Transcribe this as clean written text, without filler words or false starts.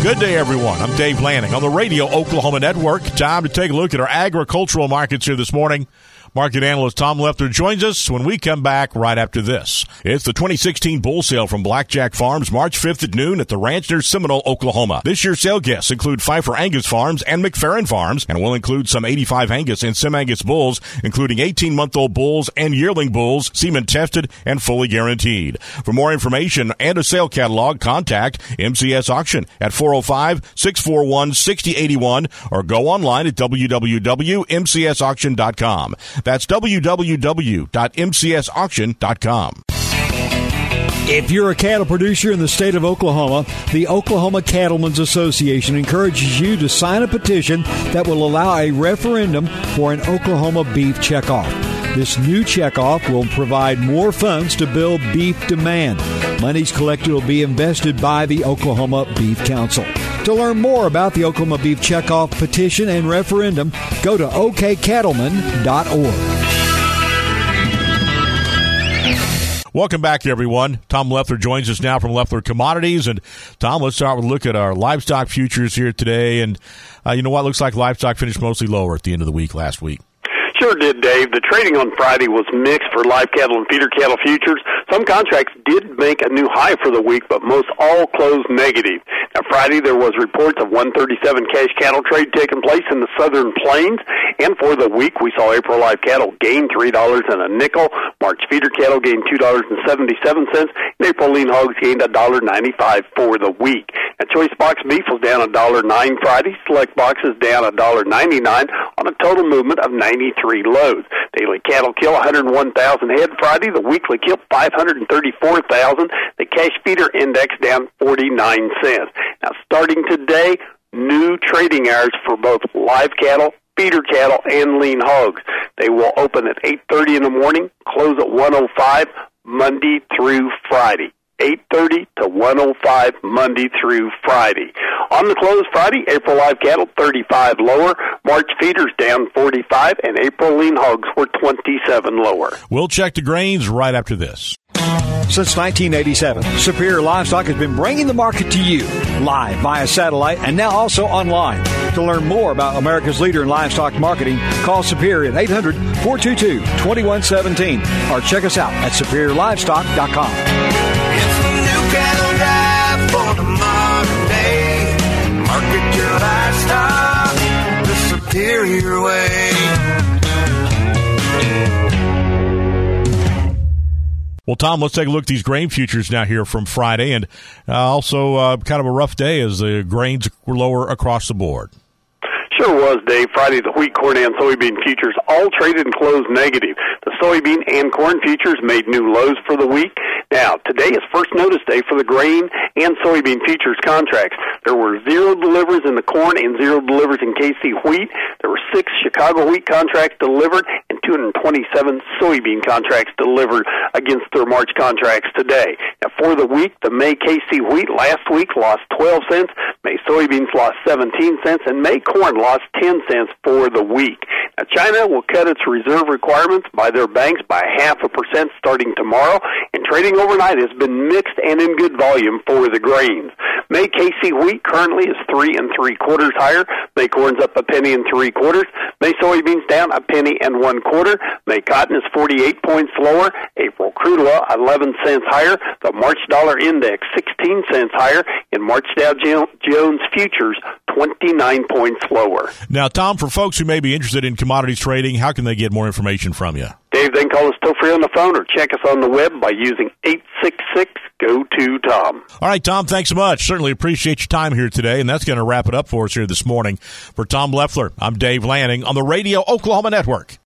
Good day, everyone. I'm Dave Lanning on the Radio Oklahoma Network. Time to take a look at our agricultural markets here this morning. Market analyst Tom Leffler joins us when we come back right after this. It's the 2016 bull sale from Blackjack Farms, March 5th at noon at the ranch near Seminole, Oklahoma. This year's sale guests include Pfeiffer Angus Farms and McFerrin Farms, and will include some 85 Angus and Sem-Angus bulls, including 18-month-old bulls and yearling bulls, semen tested and fully guaranteed. For more information and a sale catalog, contact MCS Auction at 405-641-6081 or go online at www.mcsauction.com. That's www.mcsauction.com. If you're a cattle producer in the state of Oklahoma, the Oklahoma Cattlemen's Association encourages you to sign a petition that will allow a referendum for an Oklahoma beef checkoff. This new checkoff will provide more funds to build beef demand. Monies collected will be invested by the Oklahoma Beef Council. To learn more about the Oklahoma Beef Checkoff petition and referendum, go to okcattleman.org. Welcome back, everyone. Tom Leffler joins us now from Leffler Commodities. And, Tom, let's start with a look at our livestock futures here today. And you know what? Looks like livestock finished mostly lower at the end of the week last week. Sure did, Dave. The trading on Friday was mixed for live cattle and feeder cattle futures. Some contracts did make a new high for the week, but most all closed negative. Now, Friday there was reports of 137 cash cattle trade taking place in the southern plains, and for the week we saw April live cattle gain $3.05, March feeder cattle gained $2.77, and April lean hogs gained $1.95 for the week. Now, choice box beef was down $1.09 Friday, select boxes down $1.99 on a total movement of 93 loads. Daily cattle kill 101,000 head Friday. The weekly kill 534,000. The cash feeder index down 49 cents. Now, starting today, new trading hours for both live cattle, feeder cattle, and lean hogs. They will open at 8:30 in the morning, close at 1:05 Monday through Friday. 8:30 to 1:05 Monday through Friday. On the close Friday, April live cattle 35 lower, March feeders down 45, and April lean hogs were 27 lower. We'll check the grains right after this. Since 1987, Superior Livestock has been bringing the market to you live via satellite and now also online. To learn more about America's leader in livestock marketing, call Superior at 800-422-2117 or check us out at superiorlivestock.com. It's the new cattle drive for the modern day. Market your livestock the Superior way. Well, Tom, let's take a look at these grain futures now here from Friday, and also kind of a rough day as the grains were lower across the board. Sure was, Dave. Friday, the wheat, corn, and soybean futures all traded and closed negative. The soybean and corn futures made new lows for the week. Now, today is first notice day for the grain and soybean futures contracts. There were 0 deliveries in the corn and 0 deliveries in KC wheat. There were 6 Chicago wheat contracts delivered and 227 soybean contracts delivered against their March contracts today. Now, for the week, the May KC wheat last week lost 12 cents, May soybeans lost 17 cents, and May corn lost 10 cents for the week. Now, China will cut its reserve requirements by their banks by 0.5% starting tomorrow, and trading overnight has been mixed and in good volume for the grains. May KC wheat currently is 3 3/4 higher. May corn's up 1 3/4. May soybeans down 1 1/4. May cotton is 48 points lower. April crude oil 11 cents higher. The March dollar index 16 cents higher. In March Dow Jones futures 29 points lower. Now, Tom, for folks who may be interested in commodities trading, how can they get more information from you? Dave, they can call us toll-free on the phone or check us on the web by using 866-GO-TO-TOM. All right, Tom, thanks so much. Certainly appreciate your time here today, and that's going to wrap it up for us here this morning. For Tom Leffler, I'm Dave Lanning on the Radio Oklahoma Network.